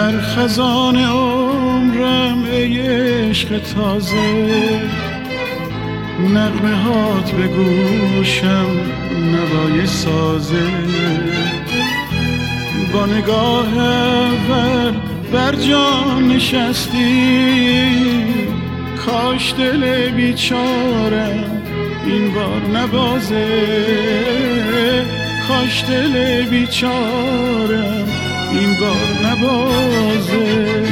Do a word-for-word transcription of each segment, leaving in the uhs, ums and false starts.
در خزان عمرم ای عشق تازه، نغمه هات به گوشم نوای سازه. با نگاه اول بر جان نشستی، کاش دل بیچارم این بار نبازه، کاش دل بیچارم این بار نبازه.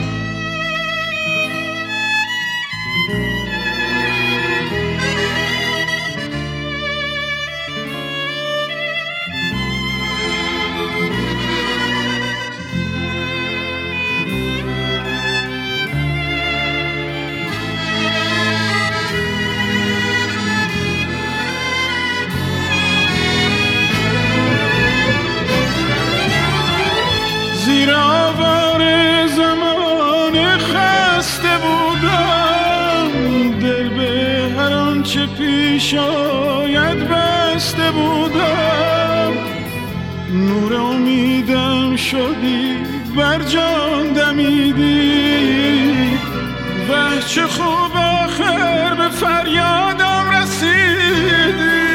زیر آوار زمان خسته بودم، دل به هر آنچه پیش آید بسته بودم. نور امیدم شدی بر جان دمیدی، وه چه خوب آخر به فریادم رسیدی.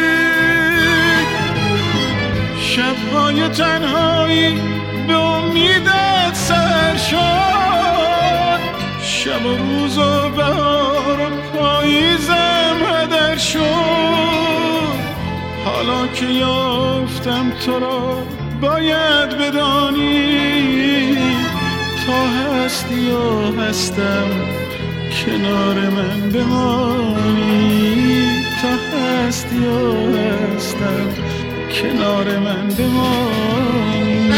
شبهای تنهایی به امیدت سر شد، شب و روز و بهار و پاییزم هدر شد. حالا که یافتم تو را باید بدانی، تا هستی و هستم کنار من بمانی، تا هستی و هستم کنار من بمانی.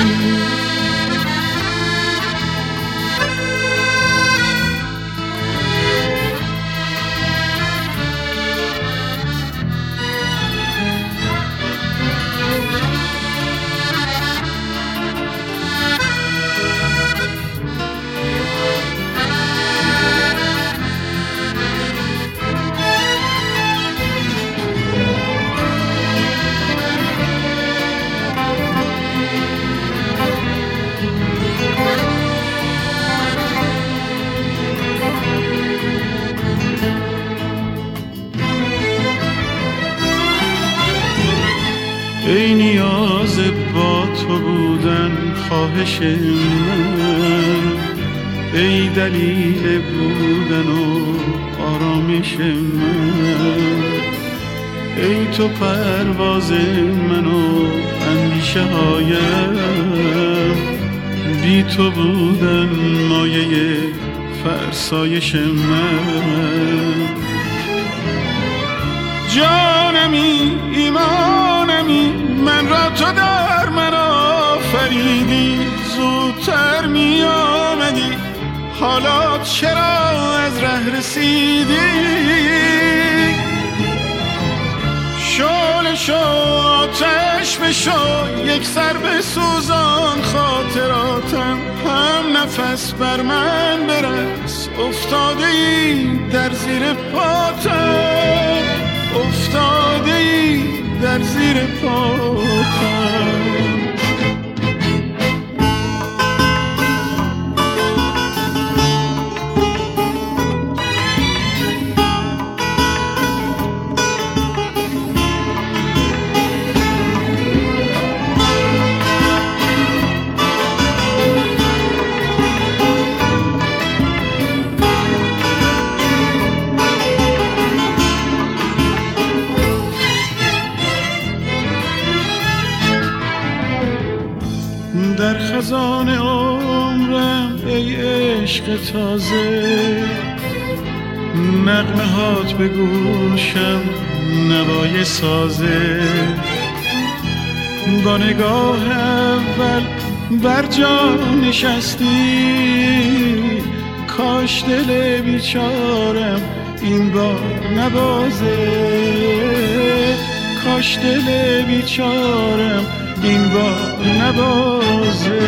ای نیاز با تو بودن خواهش من، ای دلیل بودن و آرامش من، ای تو پرواز من و اندیشه هایم، بی تو بودن مایه فرسایش من. جانمی ایمانمی من را تو در من آفریدی، زودتر می آمدی حالا چرا از ره رسیدی. شعله شو آتش بشو یک سر به سوزان خاطراتم، هم نفس بر من برس افتاده ای در زیر پاتم، افتاده ای در زیر پاتم. در خزان عمرم ای عشق تازه، نغمه هات به گوشم نوای سازه. با نگاه اول بر جان نشستی، کاش دل بیچارم این بار نبازه، کاش دل بیچارم این بار نبازه.